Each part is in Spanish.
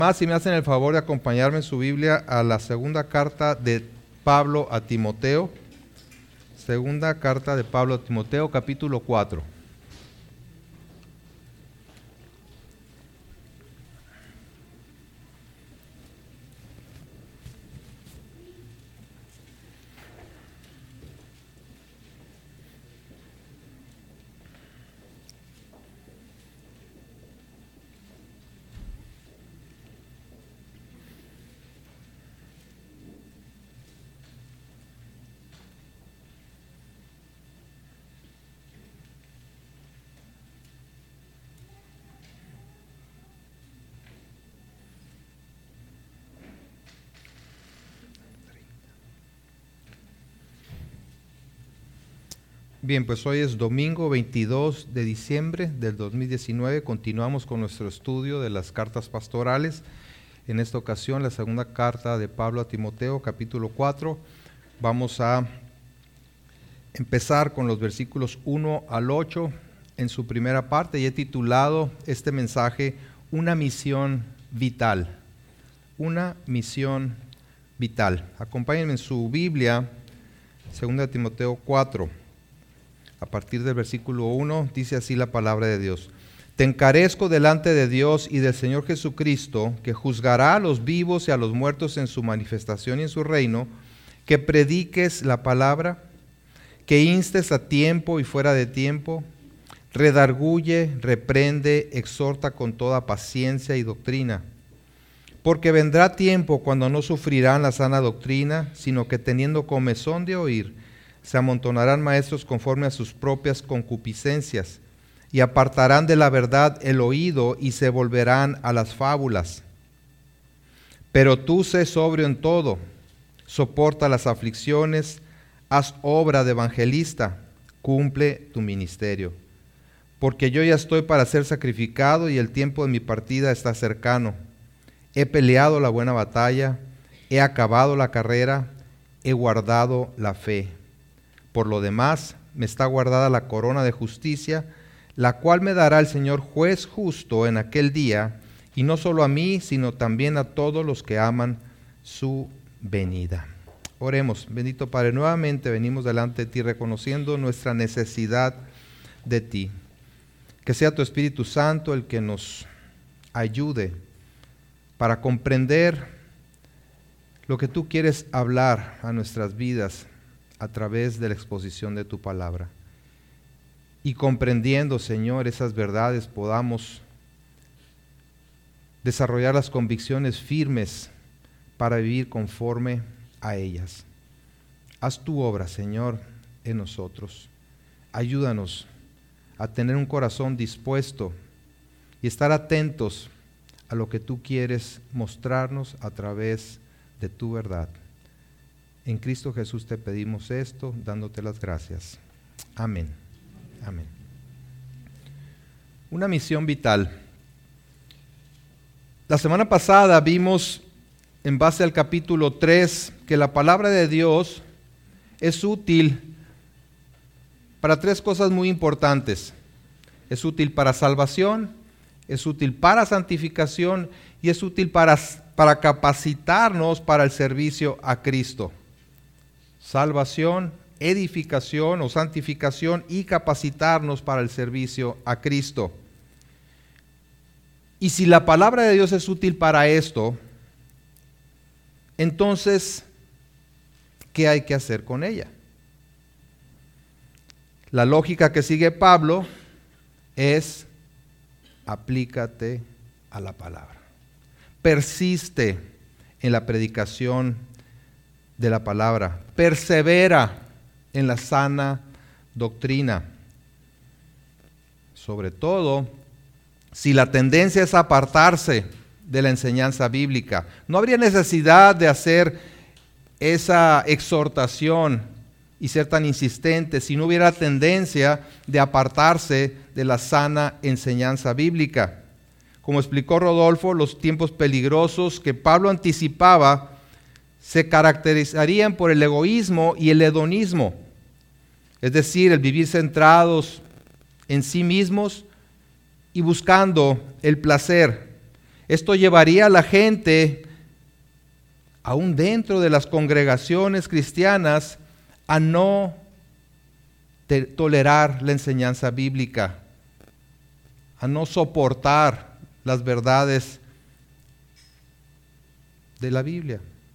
Más, si me hacen el favor de acompañarme en su Biblia a la segunda carta de Pablo a Timoteo. Segunda carta de Pablo a Timoteo, capítulo 4. Bien, pues hoy es domingo 22 de diciembre del 2019. Continuamos con nuestro estudio de las cartas pastorales. En esta ocasión, la segunda carta de Pablo a Timoteo, capítulo 4. Vamos a empezar con los versículos 1 al 8 en su primera parte, y he titulado este mensaje Una misión vital. Una misión vital. Acompáñenme en su Biblia, 2 Timoteo 4. A partir del versículo 1, dice así la palabra de Dios. Te encarezco delante de Dios y del Señor Jesucristo, que juzgará a los vivos y a los muertos en su manifestación y en su reino, que prediques la palabra, que instes a tiempo y fuera de tiempo, redarguye, reprende, exhorta con toda paciencia y doctrina. Porque vendrá tiempo cuando no sufrirán la sana doctrina, sino que teniendo comezón de oír, se amontonarán maestros conforme a sus propias concupiscencias, y apartarán de la verdad el oído y se volverán a las fábulas. Pero tú sé sobrio en todo, soporta las aflicciones, haz obra de evangelista, cumple tu ministerio. Porque yo ya estoy para ser sacrificado y el tiempo de mi partida está cercano. He peleado la buena batalla, he acabado la carrera, he guardado la fe. Por lo demás, me está guardada la corona de justicia, la cual me dará el Señor juez justo en aquel día, y no solo a mí, sino también a todos los que aman su venida. Oremos. Bendito Padre, nuevamente venimos delante de ti reconociendo nuestra necesidad de ti. Que sea tu Espíritu Santo el que nos ayude para comprender lo que tú quieres hablar a nuestras vidas a través de la exposición de tu palabra. Y comprendiendo, Señor, esas verdades, podamos desarrollar las convicciones firmes para vivir conforme a ellas. Haz tu obra, Señor, en nosotros. Ayúdanos a tener un corazón dispuesto y estar atentos a lo que tú quieres mostrarnos a través de tu verdad. En Cristo Jesús te pedimos esto, dándote las gracias. Amén. Amén. Una misión vital. La semana pasada vimos, en base al capítulo 3, que la palabra de Dios es útil para tres cosas muy importantes. Es útil para salvación, es útil para santificación y es útil para capacitarnos para el servicio a Cristo. Salvación, edificación o santificación y capacitarnos para el servicio a Cristo. Y si la palabra de Dios es útil para esto, entonces, ¿qué hay que hacer con ella? La lógica que sigue Pablo es: aplícate a la palabra. Persiste en la predicación de la palabra. Persevera en la sana doctrina. Sobre todo, si la tendencia es apartarse de la enseñanza bíblica, no habría necesidad de hacer esa exhortación y ser tan insistente si no hubiera tendencia de apartarse de la sana enseñanza bíblica. Como explicó Rodolfo, los tiempos peligrosos que Pablo anticipaba se caracterizarían por el egoísmo y el hedonismo, es decir, el vivir centrados en sí mismos y buscando el placer. Esto llevaría a la gente, aún dentro de las congregaciones cristianas, a no tolerar la enseñanza bíblica, a no soportar las verdades de la Biblia.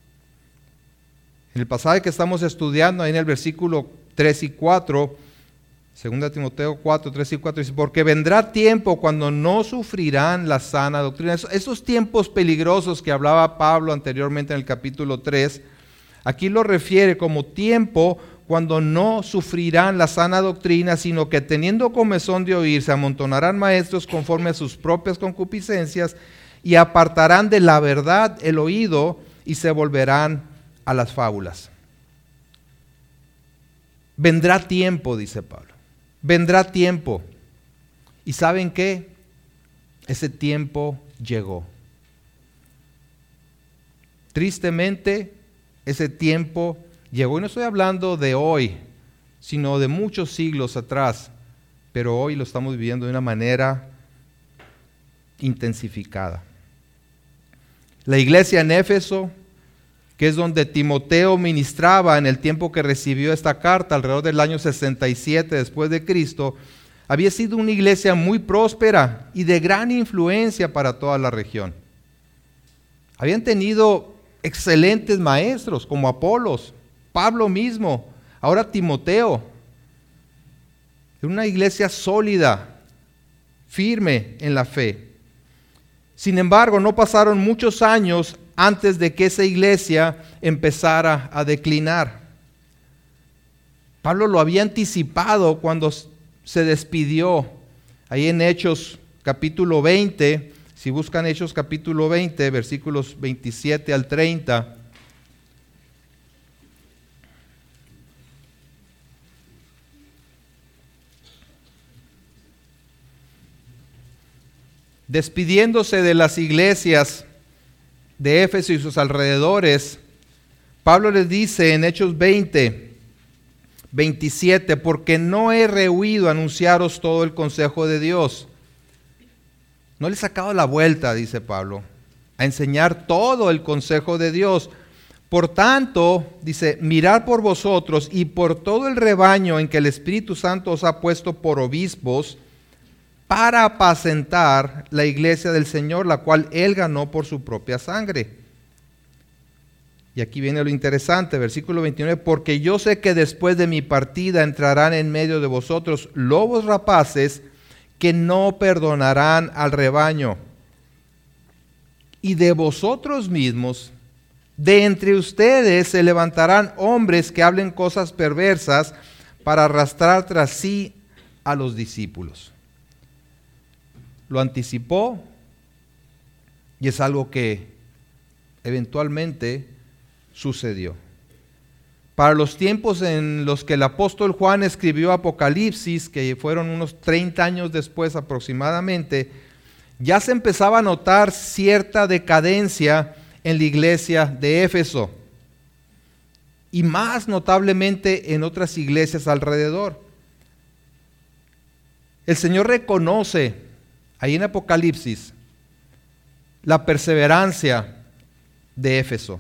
En el pasaje que estamos estudiando, ahí en el versículo 3 y 4, 2 Timoteo 4, 3 y 4, dice, porque vendrá tiempo cuando no sufrirán la sana doctrina. Esos tiempos peligrosos que hablaba Pablo anteriormente en el capítulo 3, aquí lo refiere como tiempo cuando no sufrirán la sana doctrina, sino que teniendo comezón de oír, se amontonarán maestros conforme a sus propias concupiscencias y apartarán de la verdad el oído y se volverán a las fábulas. Vendrá tiempo, dice Pablo. Vendrá tiempo. ¿Y saben qué? Ese tiempo llegó. Tristemente, ese tiempo llegó. Y no estoy hablando de hoy, sino de muchos siglos atrás. Pero hoy lo estamos viviendo de una manera intensificada. La iglesia en Éfeso, que es donde Timoteo ministraba en el tiempo que recibió esta carta, alrededor del año 67 después de Cristo, había sido una iglesia muy próspera y de gran influencia para toda la región. Habían tenido excelentes maestros como Apolos, Pablo mismo, ahora Timoteo. Era una iglesia sólida, firme en la fe. Sin embargo, no pasaron muchos años antes de que esa iglesia empezara a declinar. Pablo lo había anticipado cuando se despidió. Ahí en Hechos capítulo 20, si buscan Hechos capítulo 20, versículos 27 al 30. Despidiéndose de las iglesias de Éfeso y sus alrededores, Pablo les dice en Hechos 20, 27, porque no he rehuido anunciaros todo el consejo de Dios. No le he sacado la vuelta, dice Pablo, a enseñar todo el consejo de Dios. Por tanto, dice, mirad por vosotros y por todo el rebaño en que el Espíritu Santo os ha puesto por obispos, para apacentar la iglesia del Señor, la cual Él ganó por su propia sangre. Y aquí viene lo interesante, versículo 29, porque yo sé que después de mi partida entrarán en medio de vosotros lobos rapaces que no perdonarán al rebaño. Y de vosotros mismos, de entre ustedes se levantarán hombres que hablen cosas perversas para arrastrar tras sí a los discípulos. Lo anticipó y es algo que eventualmente sucedió. Para los tiempos en los que el apóstol Juan escribió Apocalipsis, que fueron unos 30 años después aproximadamente, ya se empezaba a notar cierta decadencia en la iglesia de Éfeso y más notablemente en otras iglesias alrededor. El Señor reconoce ahí en Apocalipsis la perseverancia de Éfeso,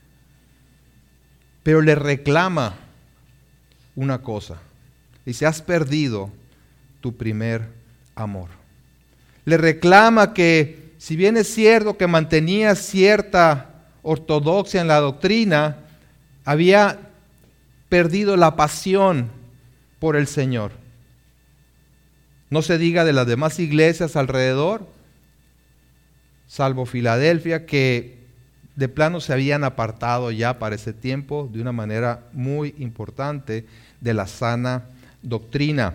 pero le reclama una cosa. Dice, has perdido tu primer amor. Le reclama que si bien es cierto que mantenía cierta ortodoxia en la doctrina, había perdido la pasión por el Señor. No se diga de las demás iglesias alrededor, salvo Filadelfia, que de plano se habían apartado ya para ese tiempo de una manera muy importante de la sana doctrina.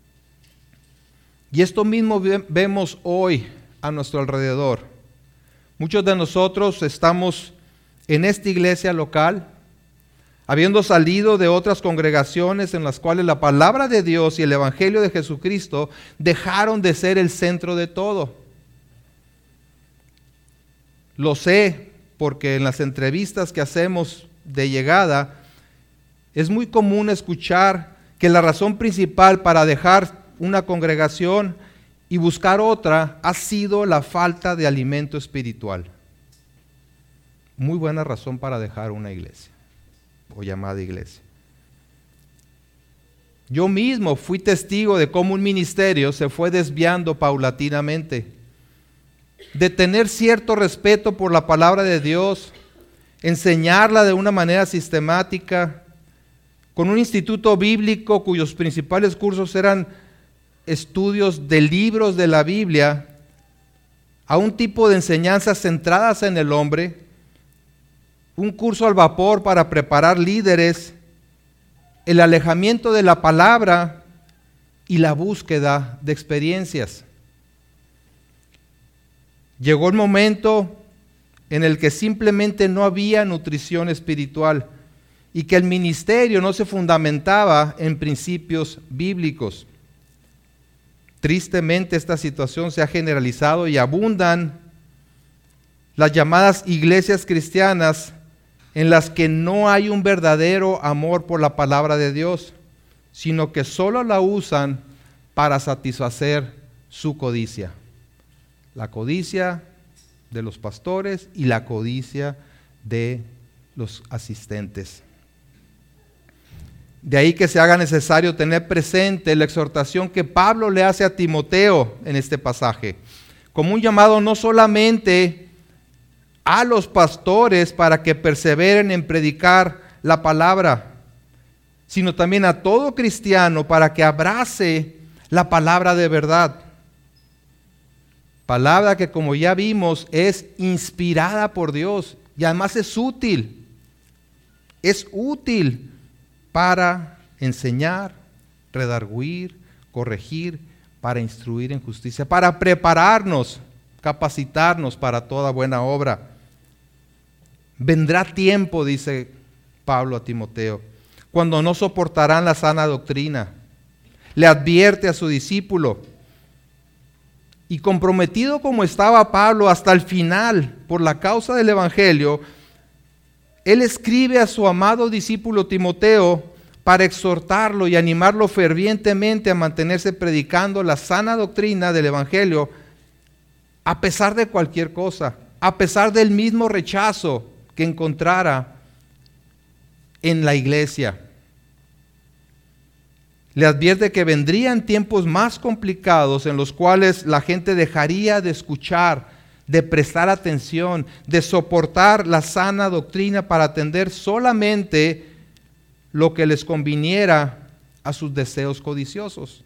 Y esto mismo vemos hoy a nuestro alrededor. Muchos de nosotros estamos en esta iglesia local, habiendo salido de otras congregaciones en las cuales la palabra de Dios y el Evangelio de Jesucristo dejaron de ser el centro de todo. Lo sé porque en las entrevistas que hacemos de llegada es muy común escuchar que la razón principal para dejar una congregación y buscar otra ha sido la falta de alimento espiritual. Muy buena razón para dejar una iglesia o llamada iglesia. Yo mismo fui testigo de cómo un ministerio se fue desviando paulatinamente, de tener cierto respeto por la palabra de Dios, enseñarla de una manera sistemática, con un instituto bíblico cuyos principales cursos eran estudios de libros de la Biblia, a un tipo de enseñanzas centradas en el hombre, un curso al vapor para preparar líderes, el alejamiento de la palabra y la búsqueda de experiencias. Llegó el momento en el que simplemente no había nutrición espiritual y que el ministerio no se fundamentaba en principios bíblicos. Tristemente esta situación se ha generalizado y abundan las llamadas iglesias cristianas en las que no hay un verdadero amor por la palabra de Dios, sino que solo la usan para satisfacer su codicia. La codicia de los pastores y la codicia de los asistentes. De ahí que se haga necesario tener presente la exhortación que Pablo le hace a Timoteo en este pasaje, como un llamado no solamente a los pastores para que perseveren en predicar la palabra, sino también a todo cristiano para que abrace la palabra de verdad. Palabra que, como ya vimos, es inspirada por Dios y además es útil. Es útil para enseñar, redarguir, corregir, para instruir en justicia, para prepararnos, capacitarnos para toda buena obra. Vendrá tiempo, dice Pablo a Timoteo, cuando no soportarán la sana doctrina. Le advierte a su discípulo. Y comprometido como estaba Pablo hasta el final por la causa del Evangelio, él escribe a su amado discípulo Timoteo para exhortarlo y animarlo fervientemente a mantenerse predicando la sana doctrina del Evangelio a pesar de cualquier cosa, a pesar del mismo rechazo que encontrara en la iglesia. Le advierte que vendrían tiempos más complicados en los cuales la gente dejaría de escuchar, de prestar atención, de soportar la sana doctrina para atender solamente lo que les conviniera a sus deseos codiciosos.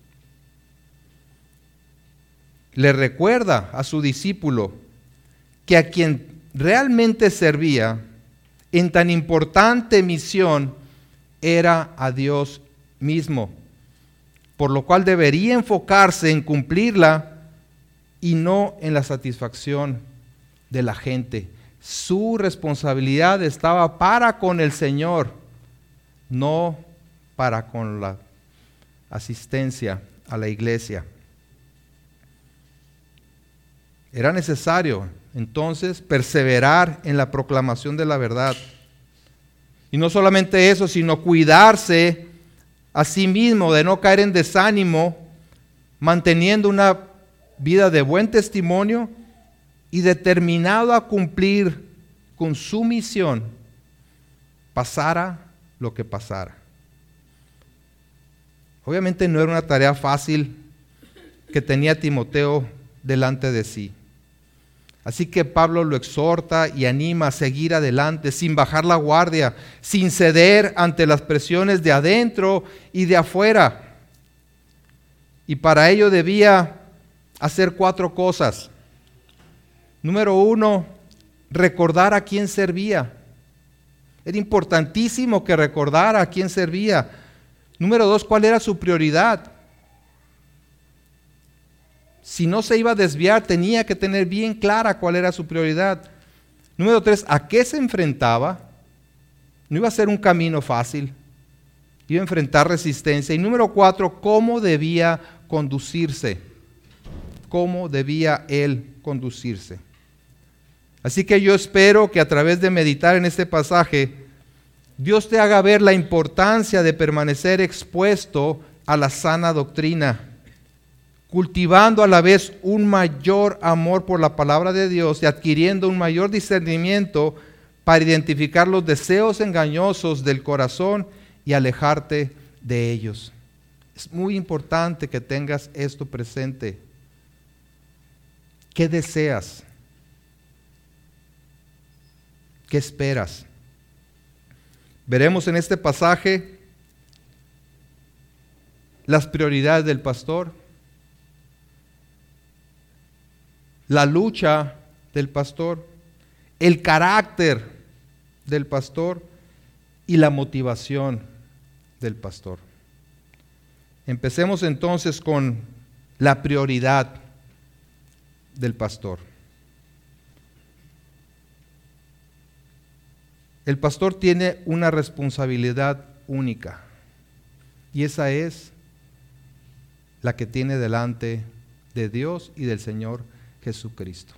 Le recuerda a su discípulo que a quien realmente servía en tan importante misión era a Dios mismo, por lo cual debería enfocarse en cumplirla y no en la satisfacción de la gente. Su responsabilidad estaba para con el Señor, no para con la asistencia a la iglesia. Era necesario entonces perseverar en la proclamación de la verdad. Y no solamente eso, sino cuidarse a sí mismo de no caer en desánimo, manteniendo una vida de buen testimonio y determinado a cumplir con su misión, pasara lo que pasara. Obviamente no era una tarea fácil que tenía Timoteo delante de sí. Así que Pablo lo exhorta y anima a seguir adelante sin bajar la guardia, sin ceder ante las presiones de adentro y de afuera. Y para ello debía hacer 4 cosas. Número 1, recordar a quién servía. Era importantísimo que recordara a quién servía. Número 2, ¿cuál era su prioridad? Si no se iba a desviar, tenía que tener bien clara cuál era su prioridad. Número 3, ¿a qué se enfrentaba? No iba a ser un camino fácil. Iba a enfrentar resistencia. Y número 4, ¿cómo debía conducirse? ¿Cómo debía él conducirse? Así que yo espero que a través de meditar en este pasaje, Dios te haga ver la importancia de permanecer expuesto a la sana doctrina, cultivando a la vez un mayor amor por la palabra de Dios y adquiriendo un mayor discernimiento para identificar los deseos engañosos del corazón y alejarte de ellos. Es muy importante que tengas esto presente. ¿Qué deseas? ¿Qué esperas? Veremos en este pasaje las prioridades del pastor, la lucha del pastor, el carácter del pastor y la motivación del pastor. Empecemos entonces con la prioridad del pastor. El pastor tiene una responsabilidad única y esa es la que tiene delante de Dios y del Señor Jesucristo.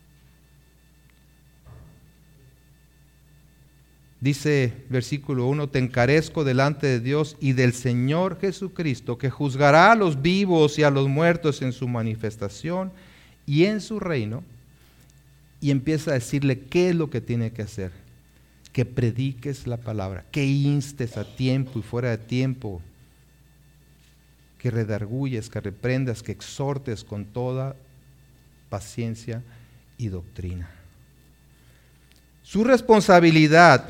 Dice versículo 1, te encarezco delante de Dios y del Señor Jesucristo, que juzgará a los vivos y a los muertos en su manifestación y en su reino. Y empieza a decirle qué es lo que tiene que hacer. Que prediques la palabra, que instes a tiempo y fuera de tiempo, que redarguyes, que reprendas, que exhortes con toda paciencia y doctrina. Su responsabilidad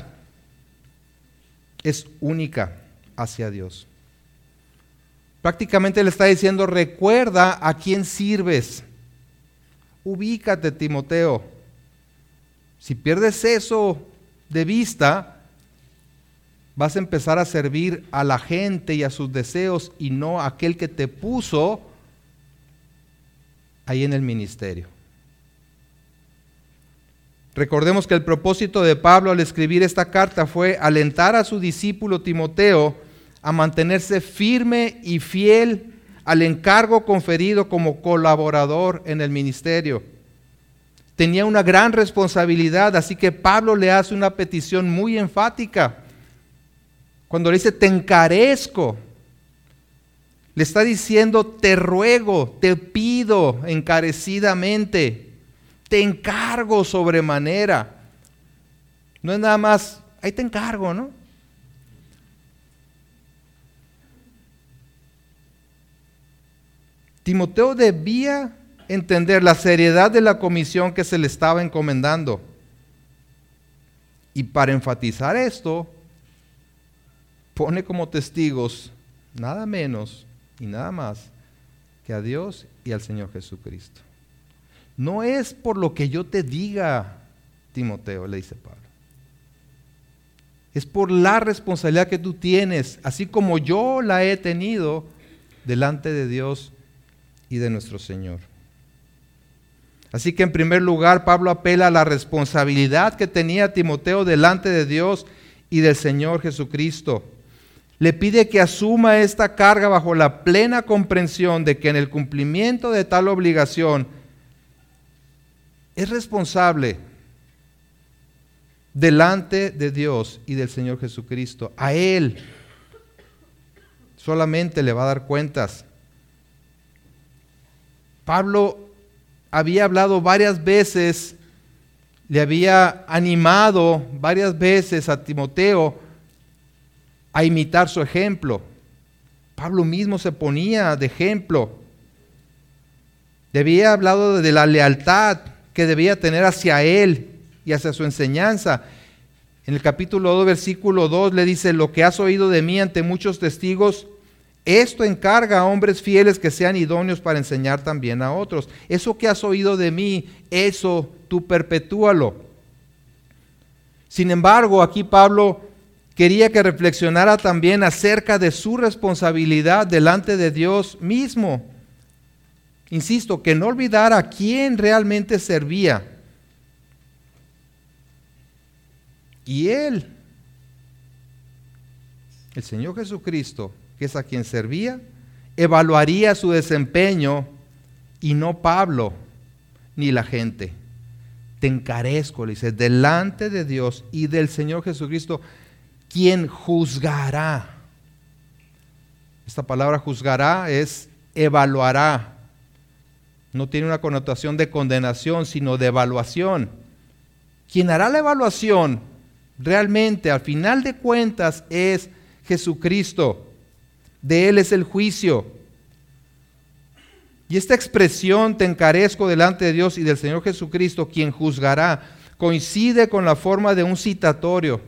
es única hacia Dios. Prácticamente le está diciendo, recuerda a quién sirves. Ubícate, Timoteo. Si pierdes eso de vista, vas a empezar a servir a la gente y a sus deseos y no a aquel que te puso ahí en el ministerio. Recordemos que el propósito de Pablo al escribir esta carta fue alentar a su discípulo Timoteo a mantenerse firme y fiel al encargo conferido como colaborador en el ministerio. Tenía una gran responsabilidad, así que Pablo le hace una petición muy enfática. Cuando le dice, te encarezco, le está diciendo, te ruego, te pido encarecidamente, te encargo sobremanera. No es nada más, ahí te encargo, ¿no? Timoteo debía entender la seriedad de la comisión que se le estaba encomendando. Y para enfatizar esto, pone como testigos nada menos y nada más que a Dios y al Señor Jesucristo. No es por lo que yo te diga, Timoteo, le dice Pablo. Es por la responsabilidad que tú tienes, así como yo la he tenido delante de Dios y de nuestro Señor. Así que en primer lugar, Pablo apela a la responsabilidad que tenía Timoteo delante de Dios y del Señor Jesucristo. Le pide que asuma esta carga bajo la plena comprensión de que en el cumplimiento de tal obligación es responsable delante de Dios y del Señor Jesucristo. A Él solamente le va a dar cuentas. Pablo había hablado varias veces, le había animado varias veces a Timoteo a imitar su ejemplo. Pablo mismo se ponía de ejemplo. Le había hablado de la lealtad que debía tener hacia él y hacia su enseñanza. En el capítulo 2, versículo 2 le dice, lo que has oído de mí ante muchos testigos, esto encarga a hombres fieles que sean idóneos para enseñar también a otros. Eso que has oído de mí, eso tú perpetúalo. Sin embargo, aquí Pablo quería que reflexionara también acerca de su responsabilidad delante de Dios mismo. Insisto, que no olvidara a quién realmente servía. Y él, el Señor Jesucristo, que es a quien servía, evaluaría su desempeño y no Pablo ni la gente. Te encarezco, le dice, delante de Dios y del Señor Jesucristo, quien juzgará. Esta palabra juzgará es evaluará No tiene una connotación de condenación, sino de evaluación. Quien hará la evaluación realmente, al final de cuentas, es Jesucristo. De Él es el juicio. Y esta expresión, te encarezco delante de Dios y del Señor Jesucristo, quien juzgará, coincide con la forma de un citatorio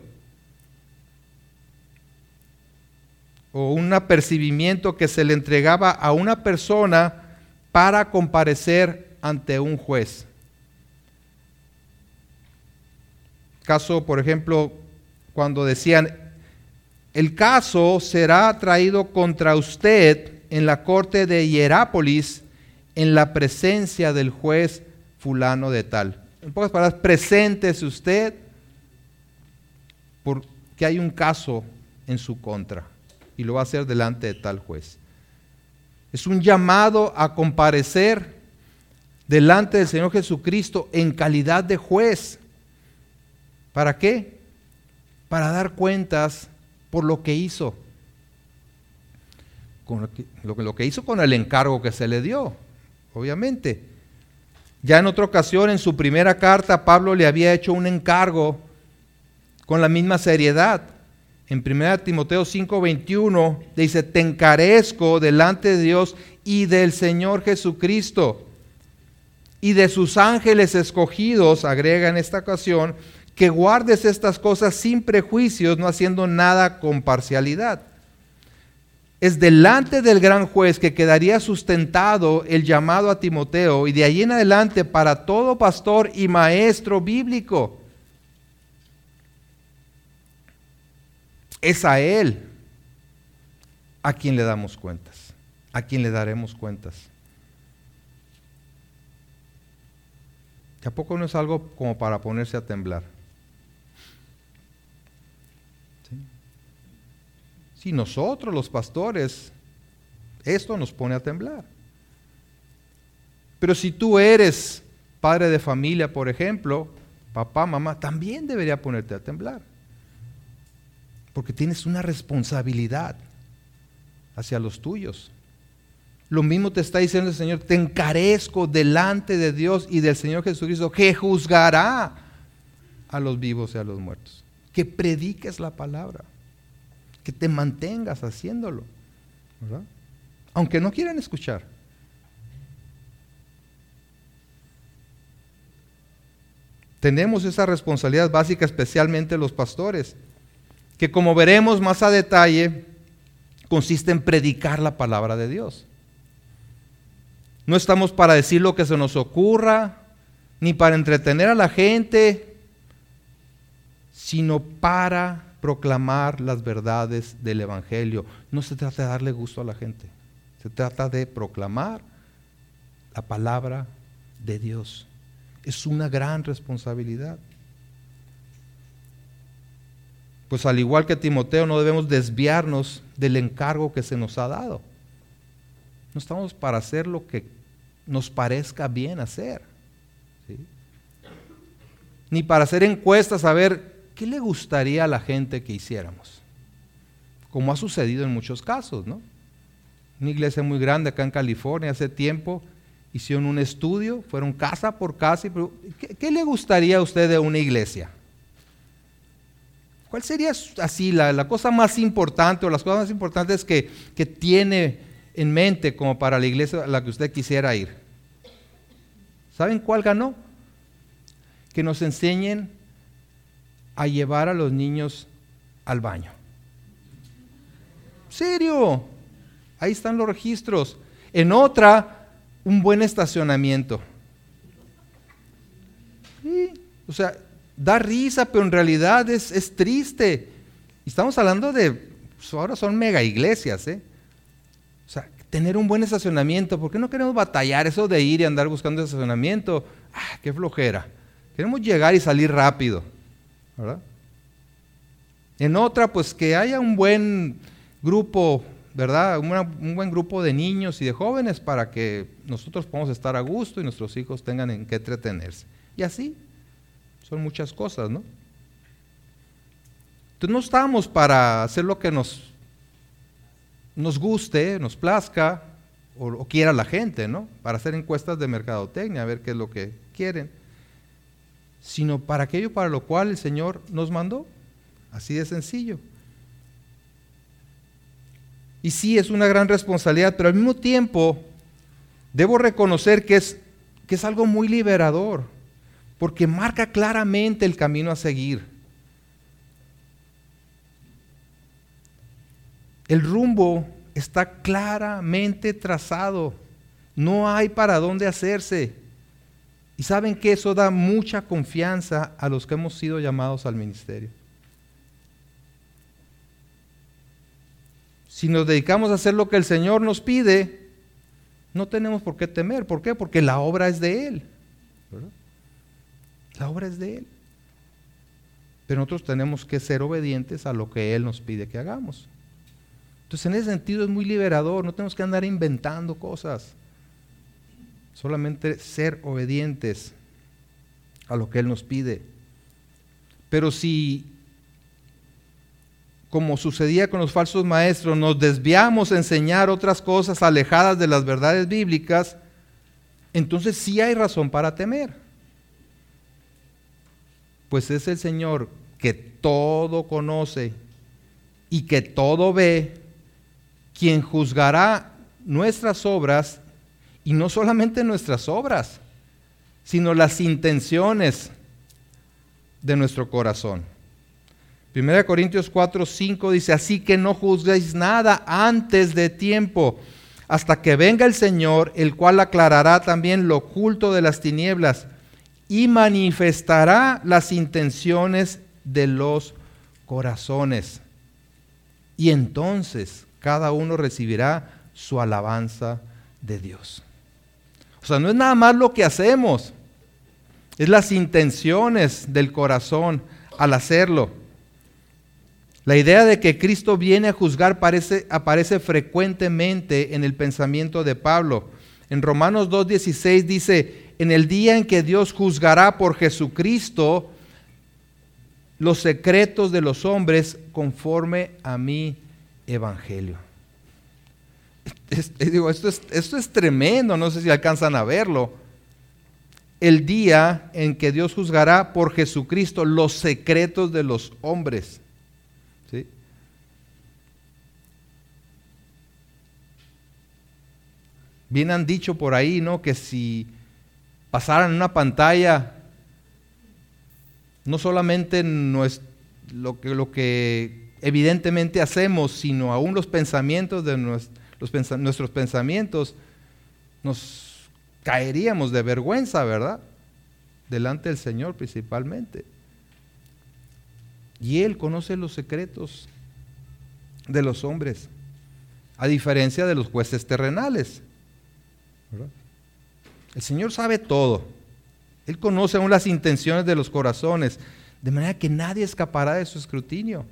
o un apercibimiento que se le entregaba a una persona para comparecer ante un juez. Caso, por ejemplo, cuando decían, el caso será traído contra usted en la corte de Hierápolis en la presencia del juez fulano de tal. En pocas palabras, preséntese usted porque hay un caso en su contra y lo va a hacer delante de tal juez. Es un llamado a comparecer delante del Señor Jesucristo en calidad de juez. ¿Para qué? Para dar cuentas por lo que hizo. Con lo que hizo con el encargo que se le dio, obviamente. Ya en otra ocasión, en su primera carta, Pablo le había hecho un encargo con la misma seriedad. En 1 Timoteo 5:21 dice, te encarezco delante de Dios y del Señor Jesucristo y de sus ángeles escogidos, agrega en esta ocasión, que guardes estas cosas sin prejuicios, no haciendo nada con parcialidad. Es delante del gran juez que quedaría sustentado el llamado a Timoteo y de allí en adelante para todo pastor y maestro bíblico. Es a Él a quien le damos cuentas, a quien le daremos cuentas. ¿A poco no es algo como para ponerse a temblar? Si nosotros los pastores, esto nos pone a temblar. Pero si tú eres padre de familia, por ejemplo, papá, mamá, también debería ponerte a temblar. Porque tienes una responsabilidad hacia los tuyos. Lo mismo te está diciendo el Señor, te encarezco delante de Dios y del Señor Jesucristo, que juzgará a los vivos y a los muertos. Que prediques la palabra. Que te mantengas haciéndolo, ¿verdad? Aunque no quieran escuchar. Tenemos esa responsabilidad básica, especialmente los pastores, que como veremos más a detalle, consiste en predicar la palabra de Dios. No estamos para decir lo que se nos ocurra, ni para entretener a la gente, sino para proclamar las verdades del Evangelio. No se trata de darle gusto a la gente, se trata de proclamar la palabra de Dios. Es una gran responsabilidad. Pues al igual que Timoteo, no debemos desviarnos del encargo que se nos ha dado. No estamos para hacer lo que nos parezca bien hacer, ¿sí? Ni para hacer encuestas a ver ¿qué le gustaría a la gente que hiciéramos? Como ha sucedido en muchos casos, ¿no? Una iglesia muy grande acá en California hace tiempo hicieron un estudio, fueron casa por casa y ¿qué le gustaría a usted de una iglesia? ¿Cuál sería así la cosa más importante o las cosas más importantes que tiene en mente como para la iglesia a la que usted quisiera ir? ¿Saben cuál ganó? Que nos enseñen a llevar a los niños al baño. ¿Serio? Ahí están los registros. En otra, un buen estacionamiento. Sí, o sea, da risa, pero en realidad es triste. Y estamos hablando de, pues ahora son mega iglesias, ¿eh? O sea, tener un buen estacionamiento. ¿Por qué no queremos batallar eso de ir y andar buscando estacionamiento? ¡Ah, qué flojera! Queremos llegar y salir rápido, ¿verdad? En otra, pues que haya un buen grupo, ¿verdad? Un buen grupo de niños y de jóvenes para que nosotros podamos estar a gusto y nuestros hijos tengan en qué entretenerse. Y así, son muchas cosas, ¿no? Entonces no estamos para hacer lo que nos guste, nos plazca, o quiera la gente, ¿no? Para hacer encuestas de mercadotecnia, a ver qué es lo que quieren, sino para aquello para lo cual el Señor nos mandó. Así de sencillo. Y sí, es una gran responsabilidad, pero al mismo tiempo debo reconocer que es algo muy liberador, porque marca claramente el camino a seguir. El rumbo está claramente trazado, no hay para dónde hacerse. Y saben que eso da mucha confianza a los que hemos sido llamados al ministerio. Si nos dedicamos a hacer lo que el Señor nos pide, no tenemos por qué temer. ¿Por qué? Porque la obra es de Él, ¿verdad? La obra es de Él. Pero nosotros tenemos que ser obedientes a lo que Él nos pide que hagamos. Entonces, en ese sentido es muy liberador, no tenemos que andar inventando cosas. Solamente ser obedientes a lo que Él nos pide. Pero si, como sucedía con los falsos maestros, nos desviamos a enseñar otras cosas alejadas de las verdades bíblicas, entonces sí hay razón para temer. Pues es el Señor que todo conoce y que todo ve, quien juzgará nuestras obras, y no solamente nuestras obras, sino las intenciones de nuestro corazón. 1 Corintios 4:5 dice, así que no juzguéis nada antes de tiempo, hasta que venga el Señor, el cual aclarará también lo oculto de las tinieblas y manifestará las intenciones de los corazones. Y entonces cada uno recibirá su alabanza de Dios. O sea, no es nada más lo que hacemos, es las intenciones del corazón al hacerlo. La idea de que Cristo viene a juzgar aparece frecuentemente en el pensamiento de Pablo. En Romanos 2:16 dice, en el día en que Dios juzgará por Jesucristo los secretos de los hombres conforme a mi evangelio. Esto es tremendo, no sé si alcanzan a verlo. El día en que Dios juzgará por Jesucristo los secretos de los hombres. ¿Sí? Bien han dicho por ahí, ¿no? Que si pasaran una pantalla, no solamente lo que evidentemente hacemos, sino aún los pensamientos de nuestros pensamientos, nos caeríamos de vergüenza, ¿verdad? Delante del Señor principalmente. Y Él conoce los secretos de los hombres, a diferencia de los jueces terrenales, ¿verdad? El Señor sabe todo. Él conoce aún las intenciones de los corazones, de manera que nadie escapará de su escrutinio.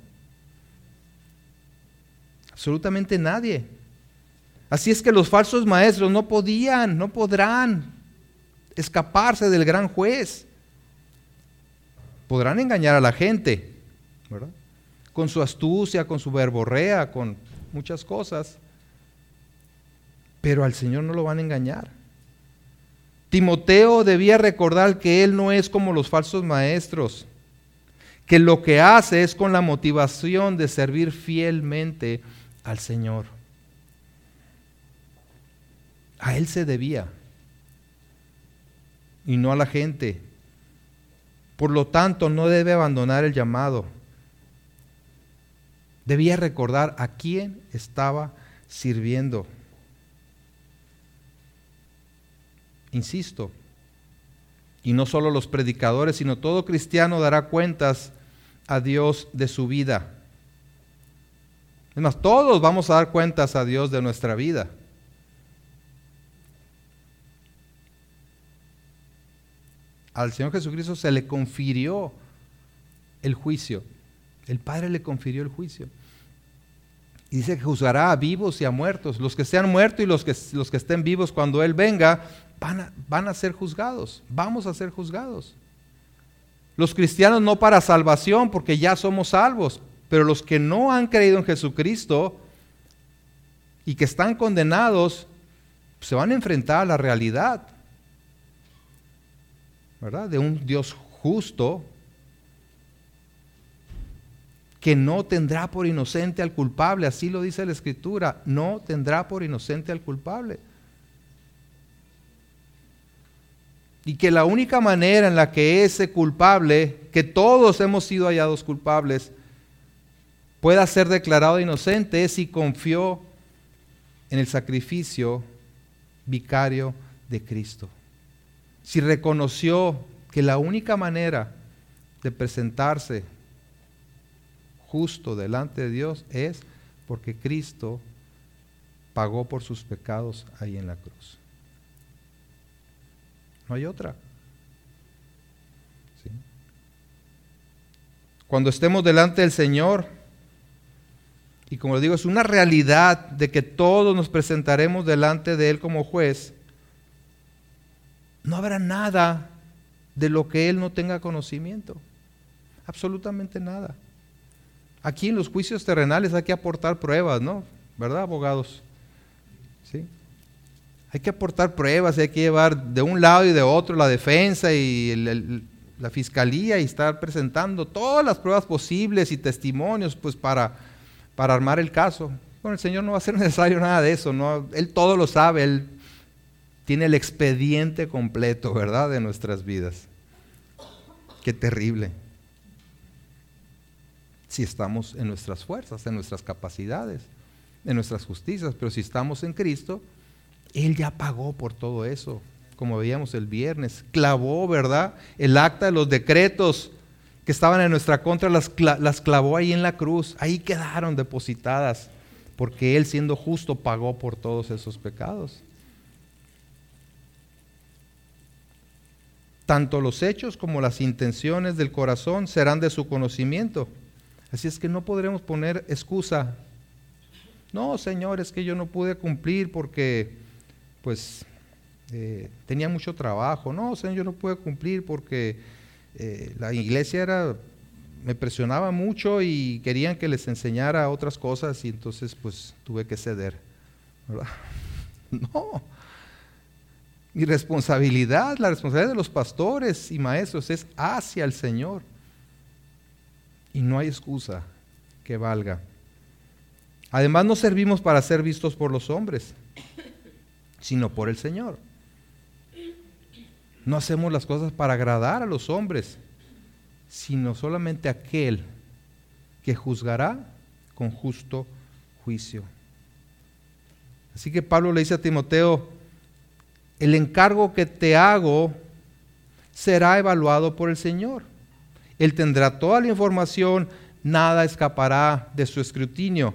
Absolutamente nadie. Así es que los falsos maestros no podrán escaparse del gran juez. Podrán engañar a la gente, ¿verdad? Con su astucia, con su verborrea, con muchas cosas, pero al Señor no lo van a engañar. Timoteo debía recordar que él no es como los falsos maestros, que lo que hace es con la motivación de servir fielmente al Señor. A Él se debía y no a la gente. Por lo tanto, no debe abandonar el llamado. Debía recordar a quién estaba sirviendo. Insisto, y no solo los predicadores, sino todo cristiano dará cuentas a Dios de su vida. Es más, todos vamos a dar cuentas a Dios de nuestra vida. Al Señor Jesucristo se le confirió el juicio. El Padre le confirió el juicio. Y dice que juzgará a vivos y a muertos. Los que sean muertos y los que estén vivos cuando Él venga van a ser juzgados. Vamos a ser juzgados. Los cristianos no para salvación, porque ya somos salvos. Pero los que no han creído en Jesucristo y que están condenados, se van a enfrentar a la realidad, ¿verdad? De un Dios justo que no tendrá por inocente al culpable, así lo dice la Escritura, no tendrá por inocente al culpable. Y que la única manera en la que ese culpable, que todos hemos sido hallados culpables, pueda ser declarado inocente es si confió en el sacrificio vicario de Cristo. Si reconoció que la única manera de presentarse justo delante de Dios es porque Cristo pagó por sus pecados ahí en la cruz. No hay otra. ¿Sí? Cuando estemos delante del Señor, y como les digo, es una realidad de que todos nos presentaremos delante de Él como juez, no habrá nada de lo que Él no tenga conocimiento. Absolutamente nada. Aquí en los juicios terrenales hay que aportar pruebas, ¿no? ¿Verdad, abogados? ¿Sí? Hay que aportar pruebas, hay que llevar de un lado y de otro la defensa y la fiscalía y estar presentando todas las pruebas posibles y testimonios pues para armar el caso. Bueno, el Señor no va a ser necesario nada de eso, ¿no? Él todo lo sabe, Él tiene el expediente completo, ¿verdad?, de nuestras vidas. Qué terrible. Si estamos en nuestras fuerzas, en nuestras capacidades, en nuestras justicias, pero si estamos en Cristo, Él ya pagó por todo eso, como veíamos el viernes, clavó, ¿verdad?, el acta de los decretos que estaban en nuestra contra, las clavó ahí en la cruz, ahí quedaron depositadas, porque Él siendo justo pagó por todos esos pecados. Tanto los hechos como las intenciones del corazón serán de su conocimiento. Así es que no podremos poner excusa. No, Señor, es que yo no pude cumplir porque pues tenía mucho trabajo. No, Señor, yo no pude cumplir porque la iglesia me presionaba mucho y querían que les enseñara otras cosas y entonces pues tuve que ceder, ¿verdad? No. Mi responsabilidad, la responsabilidad de los pastores y maestros es hacia el Señor. Y no hay excusa que valga. Además, no servimos para ser vistos por los hombres, sino por el Señor. No hacemos las cosas para agradar a los hombres, sino solamente aquel que juzgará con justo juicio. Así que Pablo le dice a Timoteo: el encargo que te hago será evaluado por el Señor. Él tendrá toda la información, nada escapará de su escrutinio.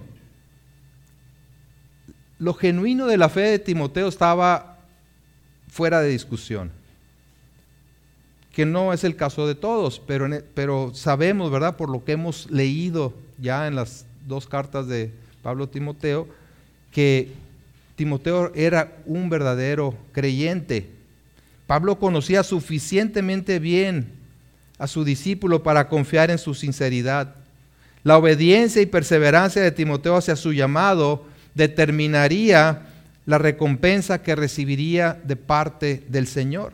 Lo genuino de la fe de Timoteo estaba fuera de discusión, que no es el caso de todos, pero sabemos, ¿verdad?, por lo que hemos leído ya en las dos cartas de Pablo a Timoteo, que Timoteo era un verdadero creyente. Pablo conocía suficientemente bien a su discípulo para confiar en su sinceridad. La obediencia y perseverancia de Timoteo hacia su llamado determinaría la recompensa que recibiría de parte del Señor.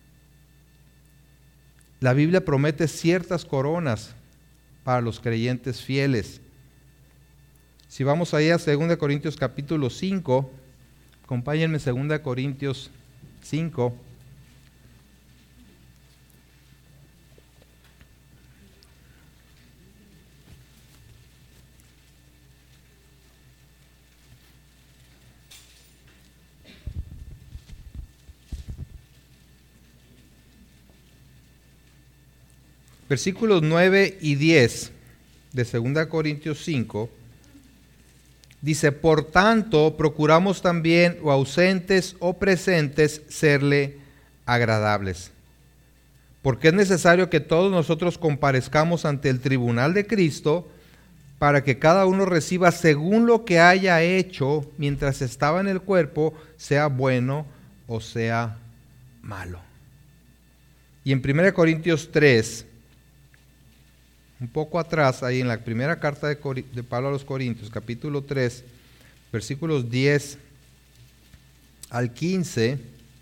La Biblia promete ciertas coronas para los creyentes fieles. Si vamos ahí a 2 Corintios capítulo 5, acompáñenme, 2 Corintios 5. Versículos 9 y 10 de 2 Corintios 5, dice: por tanto, procuramos también, o ausentes o presentes, serle agradables. Porque es necesario que todos nosotros comparezcamos ante el tribunal de Cristo, para que cada uno reciba según lo que haya hecho mientras estaba en el cuerpo, sea bueno o sea malo. Y en 1 Corintios 3, un poco atrás, ahí en la primera carta de Pablo a los Corintios, capítulo 3, versículos 10 al 15,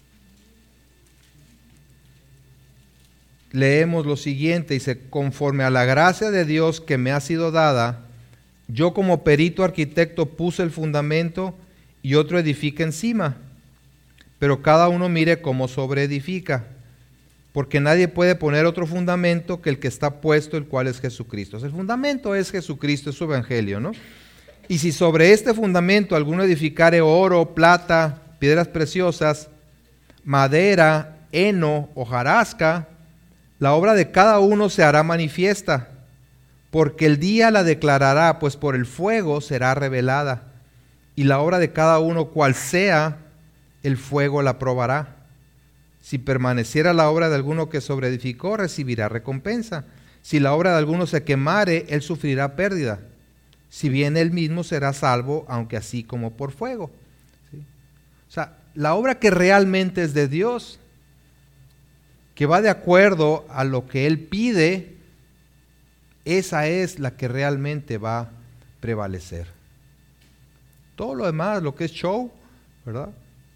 leemos lo siguiente, dice: conforme a la gracia de Dios que me ha sido dada, yo como perito arquitecto puse el fundamento y otro edifica encima, pero cada uno mire cómo sobreedifica, porque nadie puede poner otro fundamento que el que está puesto, el cual es Jesucristo. O sea, el fundamento es Jesucristo, es su evangelio, ¿no? Y si sobre este fundamento alguno edificare oro, plata, piedras preciosas, madera, heno, hojarasca, la obra de cada uno se hará manifiesta, porque el día la declarará, pues por el fuego será revelada, y la obra de cada uno, cual sea, el fuego la probará. Si permaneciera la obra de alguno que sobreedificó, recibirá recompensa. Si la obra de alguno se quemare, él sufrirá pérdida. Si bien él mismo será salvo, aunque así como por fuego. ¿Sí? O sea, la obra que realmente es de Dios, que va de acuerdo a lo que Él pide, esa es la que realmente va a prevalecer. Todo lo demás, lo que es show, ¿verdad?,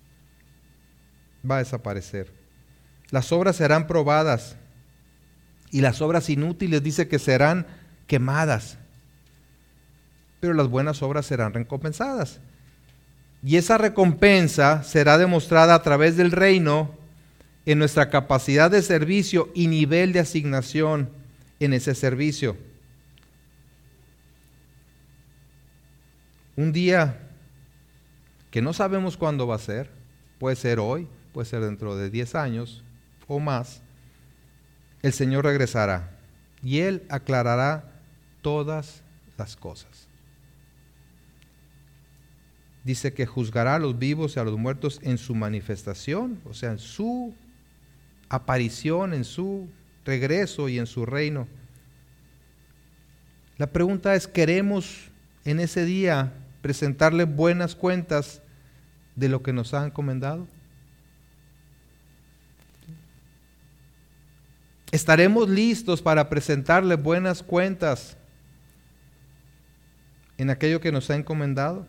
va a desaparecer. Las obras serán probadas y las obras inútiles dice que serán quemadas, pero las buenas obras serán recompensadas. Y esa recompensa será demostrada a través del reino en nuestra capacidad de servicio y nivel de asignación en ese servicio. Un día que no sabemos cuándo va a ser, puede ser hoy, puede ser dentro de 10 años o más, el Señor regresará y Él aclarará todas las cosas. Dice que juzgará a los vivos y a los muertos en su manifestación, o sea, en su aparición, en su regreso y en su reino. La pregunta es, ¿queremos en ese día presentarle buenas cuentas de lo que nos ha encomendado? ¿Estaremos listos para presentarle buenas cuentas en aquello que nos ha encomendado?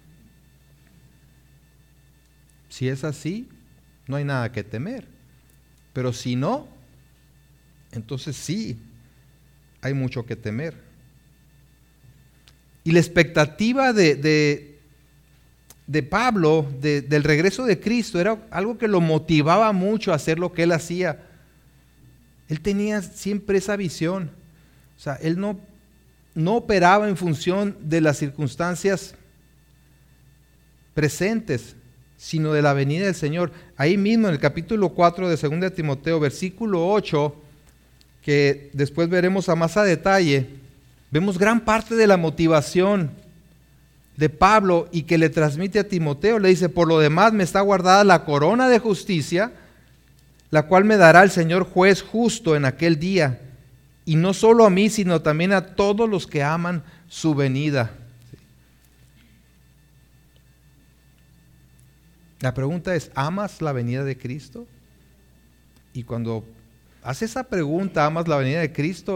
Si es así, no hay nada que temer. Pero si no, entonces sí, hay mucho que temer. Y la expectativa de Pablo, del regreso de Cristo, era algo que lo motivaba mucho a hacer lo que él hacía. Él tenía siempre esa visión. O sea, él no operaba en función de las circunstancias presentes, sino de la venida del Señor. Ahí mismo en el capítulo 4 de 2 de Timoteo, versículo 8, que después veremos a más a detalle, vemos gran parte de la motivación de Pablo y que le transmite a Timoteo. Le dice: por lo demás me está guardada la corona de justicia, la cual me dará el Señor juez justo en aquel día, y no solo a mí, sino también a todos los que aman su venida. La pregunta es, ¿amas la venida de Cristo? Y cuando haces esa pregunta, ¿amas la venida de Cristo?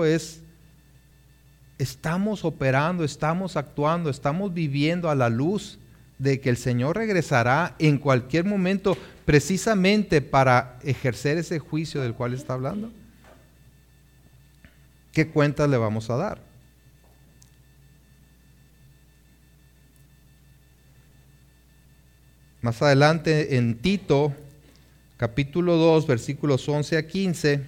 Estamos operando, estamos actuando, estamos viviendo a la luz de que el Señor regresará en cualquier momento, precisamente para ejercer ese juicio del cual está hablando. ¿Qué cuentas le vamos a dar? Más adelante en Tito, capítulo 2, versículos 11 a 15,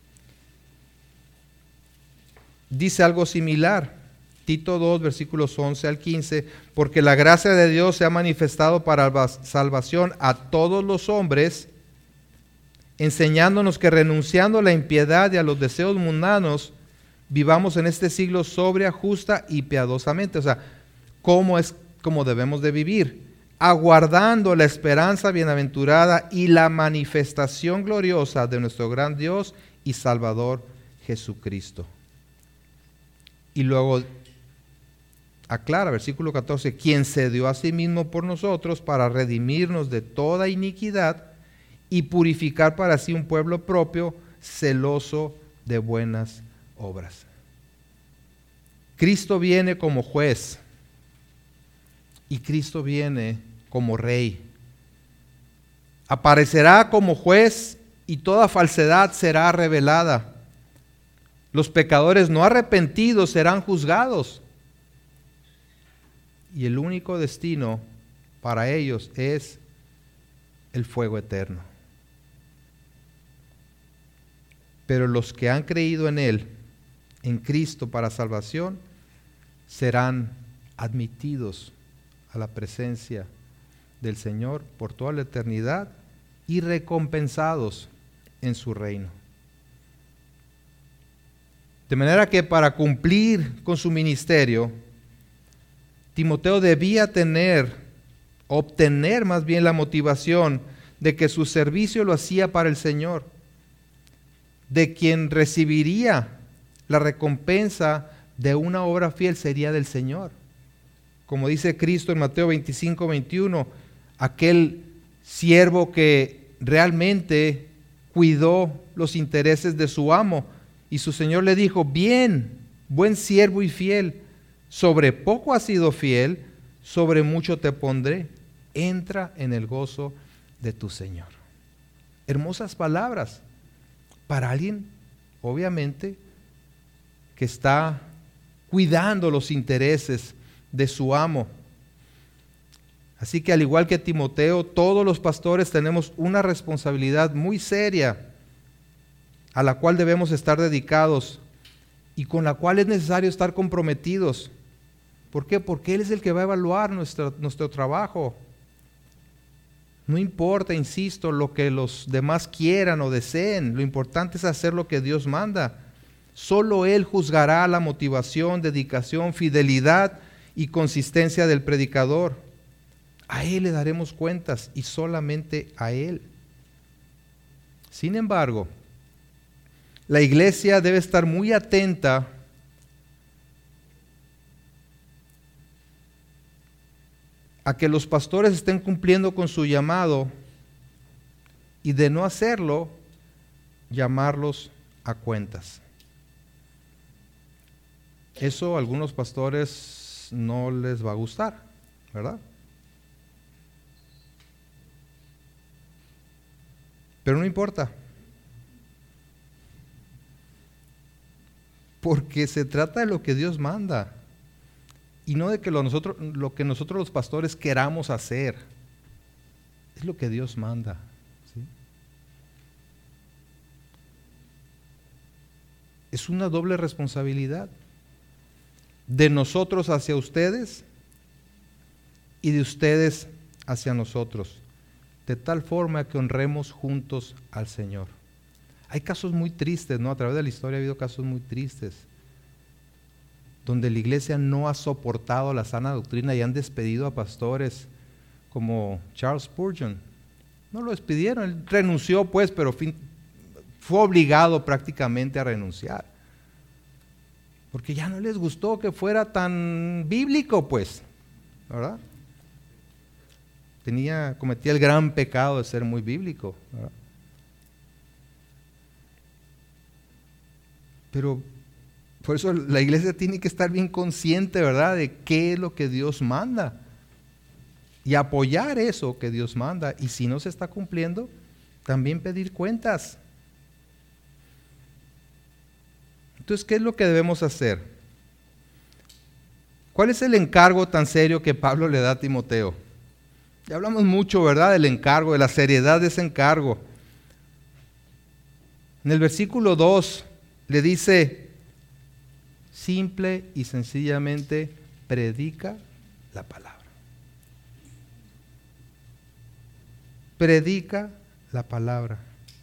dice algo similar. Tito 2, versículos 11 al 15, porque la gracia de Dios se ha manifestado para salvación a todos los hombres, enseñándonos que renunciando a la impiedad y a los deseos mundanos, vivamos en este siglo sobria, justa y piadosamente. O sea, ¿cómo es como debemos de vivir? Aguardando la esperanza bienaventurada y la manifestación gloriosa de nuestro gran Dios y Salvador Jesucristo. Y luego aclara, versículo 14, quien se dio a sí mismo por nosotros para redimirnos de toda iniquidad y purificar para sí un pueblo propio, celoso de buenas obras. Cristo viene como juez y Cristo viene como rey. Aparecerá como juez y toda falsedad será revelada. Los pecadores no arrepentidos serán juzgados. Y el único destino para ellos es el fuego eterno. Pero los que han creído en Él, en Cristo para salvación, serán admitidos a la presencia del Señor por toda la eternidad y recompensados en su reino. De manera que para cumplir con su ministerio, Timoteo debía obtener más bien la motivación de que su servicio lo hacía para el Señor, de quien recibiría la recompensa de una obra fiel sería del Señor. Como dice Cristo en Mateo 25, 21, aquel siervo que realmente cuidó los intereses de su amo y su Señor le dijo: bien, buen siervo y fiel, sobre poco has sido fiel, sobre mucho te pondré, entra en el gozo de tu Señor. Hermosas palabras para alguien, obviamente, que está cuidando los intereses de su amo. Así que al igual que Timoteo, todos los pastores tenemos una responsabilidad muy seria a la cual debemos estar dedicados y con la cual es necesario estar comprometidos. ¿Por qué? Porque Él es el que va a evaluar nuestro trabajo. No importa, insisto, lo que los demás quieran o deseen, lo importante es hacer lo que Dios manda. Solo Él juzgará la motivación, dedicación, fidelidad y consistencia del predicador. A Él le daremos cuentas y solamente a Él. Sin embargo, la iglesia debe estar muy atenta a que los pastores estén cumpliendo con su llamado y de no hacerlo, llamarlos a cuentas. Eso a algunos pastores no les va a gustar, ¿verdad? Pero no importa, porque se trata de lo que Dios manda y no de que lo que nosotros los pastores queramos hacer. Es lo que Dios manda, ¿sí? Es una doble responsabilidad de nosotros hacia ustedes y de ustedes hacia nosotros, de tal forma que honremos juntos al Señor. Hay casos muy tristes, ¿no? A través de la historia ha habido casos muy tristes, donde la iglesia no ha soportado la sana doctrina y han despedido a pastores como Charles Spurgeon. No lo despidieron, él renunció pues, pero fue obligado prácticamente a renunciar, porque ya no les gustó que fuera tan bíblico pues, ¿verdad? Cometía el gran pecado de ser muy bíblico, ¿verdad? Pero por eso la iglesia tiene que estar bien consciente, ¿verdad?, de qué es lo que Dios manda y apoyar eso que Dios manda. Y si no se está cumpliendo, también pedir cuentas. Entonces, ¿qué es lo que debemos hacer? ¿Cuál es el encargo tan serio que Pablo le da a Timoteo? Ya hablamos mucho, ¿verdad?, del encargo, de la seriedad de ese encargo. En el versículo 2 le dice: simple y sencillamente predica la palabra. Predica la palabra.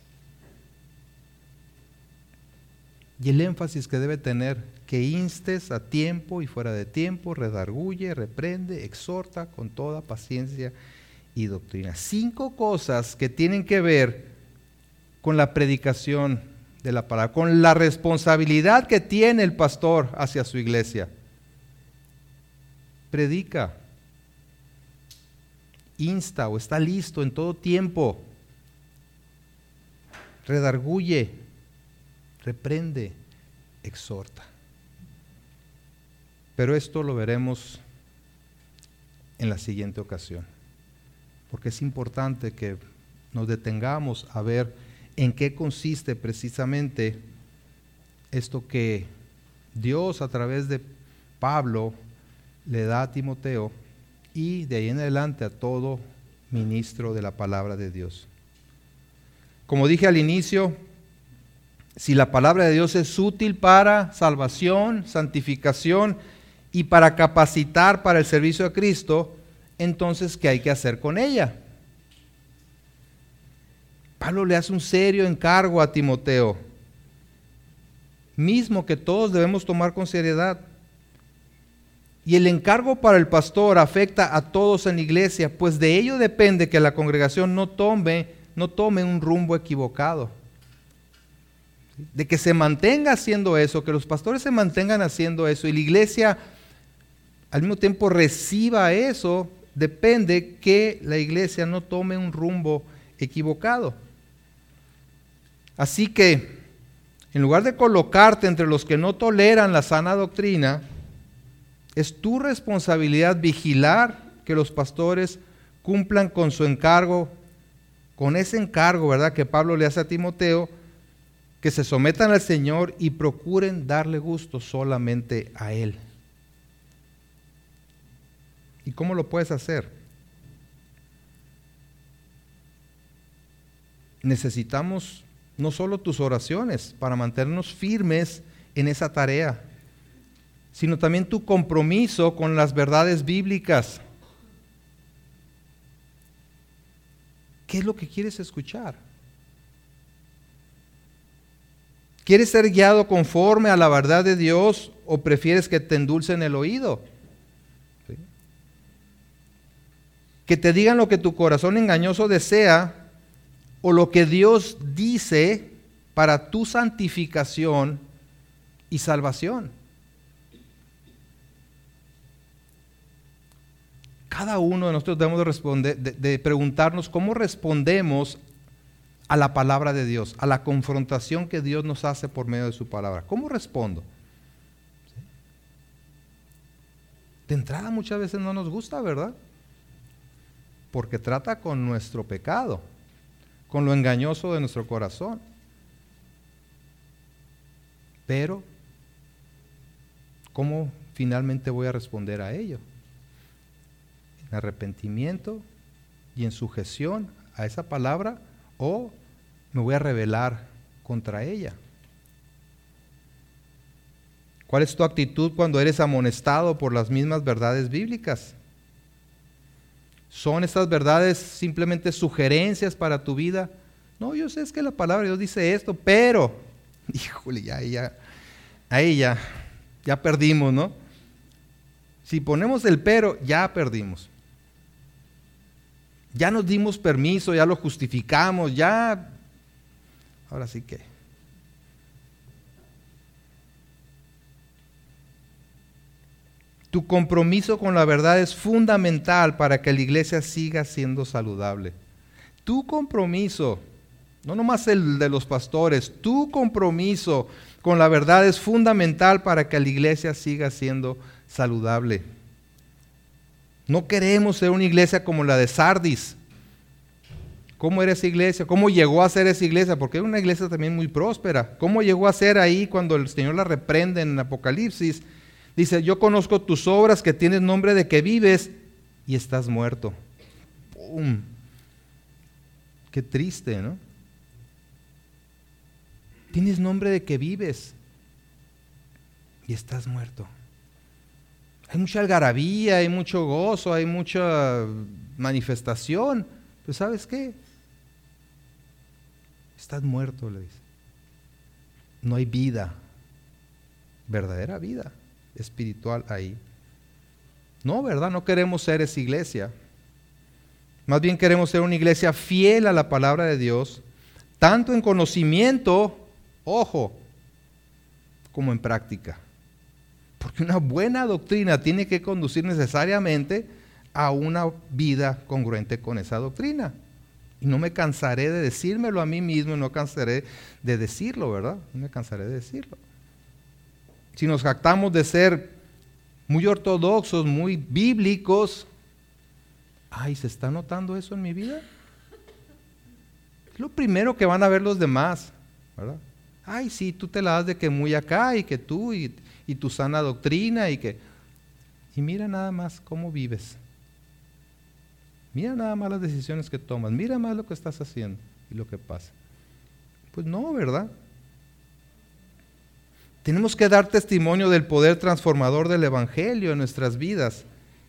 Y el énfasis que debe tener: que instes a tiempo y fuera de tiempo, redarguye, reprende, exhorta con toda paciencia y doctrina. 5 cosas que tienen que ver con la predicación de la palabra, con la responsabilidad que tiene el pastor hacia su iglesia. Predica, insta o está listo en todo tiempo, redarguye, reprende, exhorta. Pero esto lo veremos en la siguiente ocasión, porque es importante que nos detengamos a ver en qué consiste precisamente esto que Dios a través de Pablo le da a Timoteo y de ahí en adelante a todo ministro de la palabra de Dios. Como dije al inicio, si la palabra de Dios es útil para salvación, santificación y para capacitar para el servicio a Cristo, entonces ¿qué hay que hacer con ella? Pablo le hace un serio encargo a Timoteo, mismo que todos debemos tomar con seriedad. Y el encargo para el pastor afecta a todos en la iglesia, pues de ello depende que la congregación no tome un rumbo equivocado. De que se mantenga haciendo eso, que los pastores se mantengan haciendo eso y la iglesia al mismo tiempo reciba eso, depende que la iglesia no tome un rumbo equivocado. Así que, en lugar de colocarte entre los que no toleran la sana doctrina, es tu responsabilidad vigilar que los pastores cumplan con su encargo, con ese encargo, ¿verdad?, que Pablo le hace a Timoteo, que se sometan al Señor y procuren darle gusto solamente a Él. ¿Y cómo lo puedes hacer? Necesitamos no solo tus oraciones para mantenernos firmes en esa tarea, sino también tu compromiso con las verdades bíblicas. ¿Qué es lo que quieres escuchar? ¿Quieres ser guiado conforme a la verdad de Dios o prefieres que te endulcen el oído? ¿Sí? Que te digan lo que tu corazón engañoso desea o lo que Dios dice para tu santificación y salvación. Cada uno de nosotros debemos de responder, de preguntarnos cómo respondemos a la palabra de Dios, a la confrontación que Dios nos hace por medio de su palabra. ¿Cómo respondo? ¿Sí? De entrada muchas veces no nos gusta, ¿verdad? Porque trata con nuestro pecado, con lo engañoso de nuestro corazón. Pero, ¿cómo finalmente voy a responder a ello? En arrepentimiento y en sujeción a esa palabra, o me voy a rebelar contra ella. ¿Cuál es tu actitud cuando eres amonestado por las mismas verdades bíblicas? ¿Son estas verdades simplemente sugerencias para tu vida? No, yo sé, es que la palabra de Dios dice esto, pero, híjole, ahí ya perdimos, ¿no? Si ponemos el pero, ya perdimos. Ya nos dimos permiso, ya lo justificamos, ya, ahora sí que. Tu compromiso con la verdad es fundamental para que la iglesia siga siendo saludable. Tu compromiso, no nomás el de los pastores, tu compromiso con la verdad es fundamental para que la iglesia siga siendo saludable. No queremos ser una iglesia como la de Sardis. ¿Cómo era esa iglesia? ¿Cómo llegó a ser esa iglesia? Porque era una iglesia también muy próspera. ¿Cómo llegó a ser ahí cuando el Señor la reprende en Apocalipsis? Dice, yo conozco tus obras, que tienes nombre de que vives y estás muerto. ¡Pum! Qué triste, ¿no? Tienes nombre de que vives y estás muerto. Hay mucha algarabía, hay mucho gozo, hay mucha manifestación. Pero ¿sabes qué? Estás muerto, le dice. No hay vida, verdadera vida espiritual ahí. No, ¿verdad? No queremos ser esa iglesia. Más bien queremos ser una iglesia fiel a la palabra de Dios, tanto en conocimiento, ojo, como en práctica. Porque una buena doctrina tiene que conducir necesariamente a una vida congruente con esa doctrina. Y no me cansaré de decírmelo a mí mismo, y no cansaré de decirlo, ¿verdad? No me cansaré de decirlo. Si nos jactamos de ser muy ortodoxos, muy bíblicos, ay, ¿se está notando eso en mi vida? Es lo primero que van a ver los demás, ¿verdad? Ay, sí, tú te la das de que muy acá y que tú y tu sana doctrina y mira nada más cómo vives. Mira nada más las decisiones que tomas, mira más lo que estás haciendo y lo que pasa. Pues no, ¿verdad? Tenemos que dar testimonio del poder transformador del Evangelio en nuestras vidas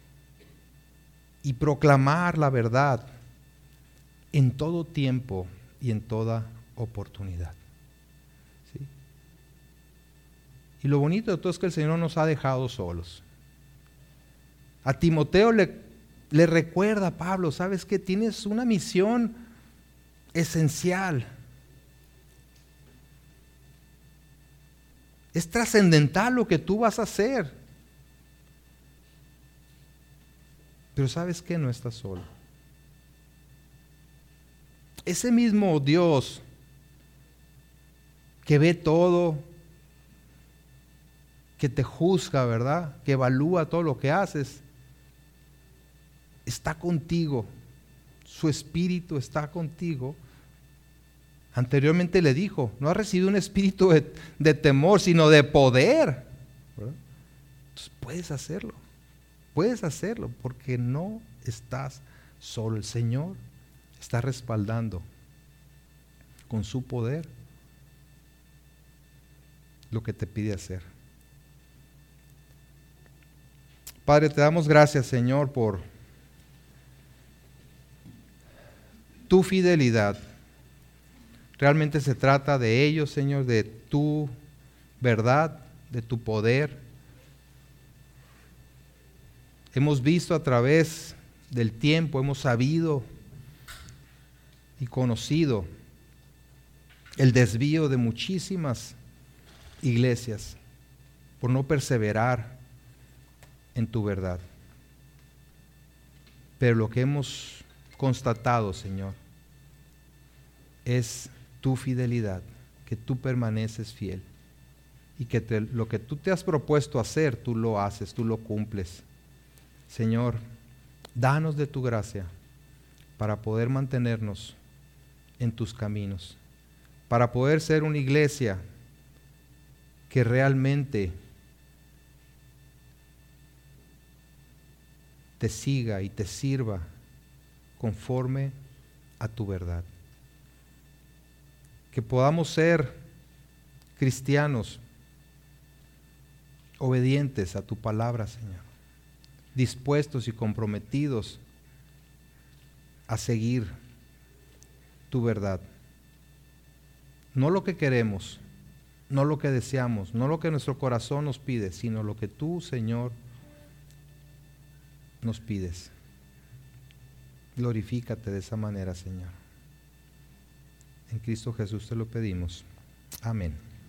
y proclamar la verdad en todo tiempo y en toda oportunidad. ¿Sí? Y lo bonito de todo es que el Señor no nos ha dejado solos. A Timoteo le recuerda a Pablo, ¿sabes qué? Tienes una misión esencial. Es trascendental lo que tú vas a hacer. Pero ¿sabes qué? No estás solo. Ese mismo Dios que ve todo, que te juzga, ¿verdad? Que evalúa todo lo que haces, está contigo. Su espíritu está contigo. Anteriormente le dijo, no has recibido un espíritu de temor, sino de poder, ¿verdad? Entonces puedes hacerlo, porque no estás solo. El Señor está respaldando con su poder lo que te pide hacer. Padre, te damos gracias, Señor, por tu fidelidad. Realmente se trata de ellos, Señor, de tu verdad, de tu poder. Hemos visto a través del tiempo, hemos sabido y conocido el desvío de muchísimas iglesias por no perseverar en tu verdad. Pero lo que hemos constatado, Señor, es tu fidelidad, que tú permaneces fiel y que lo que tú te has propuesto hacer, tú lo haces, tú lo cumples. Señor, danos de tu gracia para poder mantenernos en tus caminos, para poder ser una iglesia que realmente te siga y te sirva conforme a tu verdad. Que podamos ser cristianos obedientes a tu palabra, Señor, dispuestos y comprometidos a seguir tu verdad. No lo que queremos, no lo que deseamos, no lo que nuestro corazón nos pide, sino lo que tú, Señor, nos pides. Glorifícate de esa manera, Señor. En Cristo Jesús te lo pedimos. Amén.